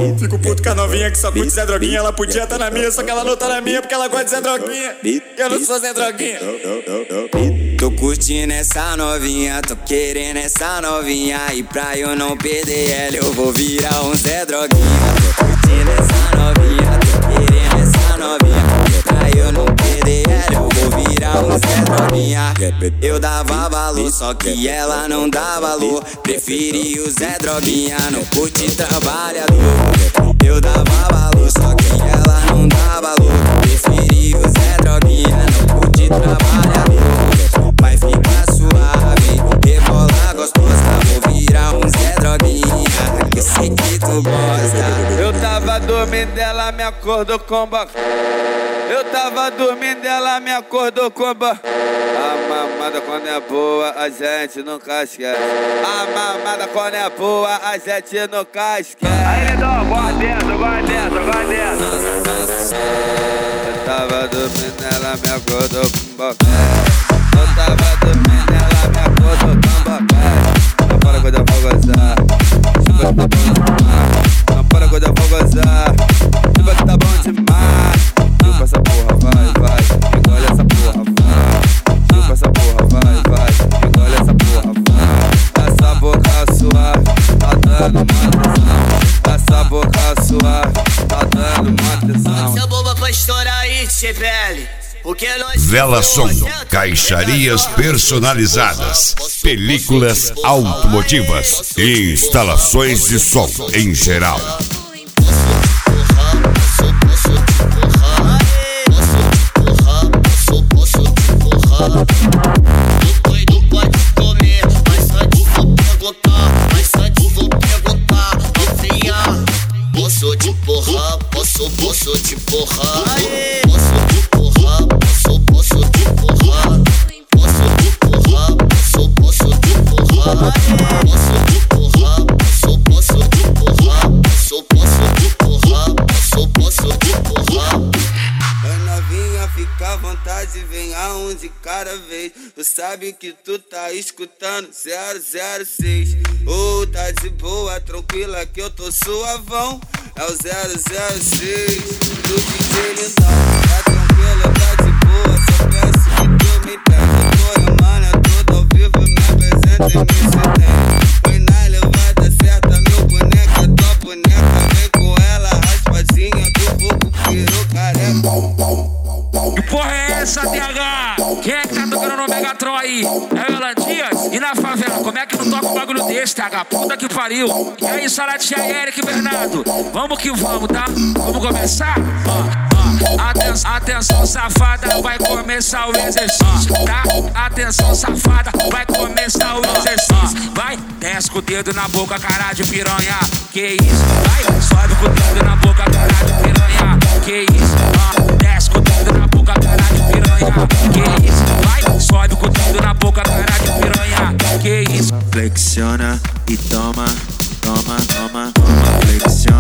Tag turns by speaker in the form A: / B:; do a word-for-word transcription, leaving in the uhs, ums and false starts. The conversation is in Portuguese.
A: Fico puto com a novinha que só curte Zé Droguinha. Ela podia tá na minha, só que ela não tá na minha porque ela gosta de Zé Droguinha. Eu não sou Zé Droguinha.
B: Tô curtindo essa novinha, tô querendo essa novinha. E pra eu não perder ela eu vou virar um Zé Droguinha. Tô curtindo essa novinha, tô querendo essa novinha. E pra eu não perder ela eu vou virar um Zé Droguinha. Eu dava valor, só que ela não dá valor. Preferi o Zé Droguinha, não curte trabalhador. Eu dava valor, só que ela não dá valor. Preferi o Zé Droguinha, não curte trabalhador. Vai ficar suave, rebolar gostosa. Vou virar um Zé Droguinha, que sei que tu gosta.
C: Eu tava dormindo, ela me acordou com ba... Eu tava dormindo, ela me acordou com ba... A mamada quando é boa, a gente nunca esquece. A mamada quando é boa, a gente nunca esquece.
D: Aí, Lindão, gosta dessa, gosta dessa, gosta dessa.
C: Eu tava dormindo, ela me acordou com boquete. Eu tava dormindo, ela me acordou com boquete. Não para quando eu vou gozar, chupa que tá bom demais. Não para quando eu vou gozar, chupa que tá bom demais. Chupa essa porra, vai, vai, engole essa porra, vai. Chupa essa porra, vai, vai, engole essa porra, vai. Essa boca suave, tá dando uma tesão. Essa boca suave, tá dando uma tesão.
E: Essa bomba pra estourar aí, Chevelle.
F: Vela Som, caixarias personalizadas, películas automotivas e instalações de som em geral.
E: Posso te empurrar, posso, posso te empurrar. Posso te empurrar, posso, posso te empurrar. Posso te empurrar, posso, posso te empurrar. Posso te empurrar, posso, posso te empurrar. Posso, posso te empurrar, posso, posso te empurrar.
C: Oi novinha, fica à vontade, vem a um de cada vez. Tu sabe que tu tá escutando zero zero seis. Oh, tá de boa, tranquila que eu tô suavão. É o zero zero seis do D J Lindão. Tá tranquila, tá de boa, só peço que tu me entenda. Tô rimando, é tudo ao vivo, me apresenta e me setenta. Foi na levada certa, meu boneca, tua boneca. Vem com ela, raspadinha, que o fogo virou careca.
G: Que porra é essa, T H? Quem é que tá tocando no Megatron aí? É o Elan Dias? E na favela, como é que não toca um bagulho desse, T H? Puta que pariu. E aí, Salatia e Eric Bernardo? Vamos que vamos, tá? Vamos começar? Ó, ó. Atenção, atenção, safada, vai começar o exercício, tá? Atenção, safada, vai começar o exercício. Vai, desce com o dedo na boca, cara de piranha. Que isso? Vai, sobe com o dedo na boca, cara de piranha. Que isso? Ó, desce com o dedo na boca, cara de piranha. Que isso? Vai, sobe com o dedo na boca, cara de piranha. Que isso?
H: Flexiona e toma, toma, toma, toma, flexiona.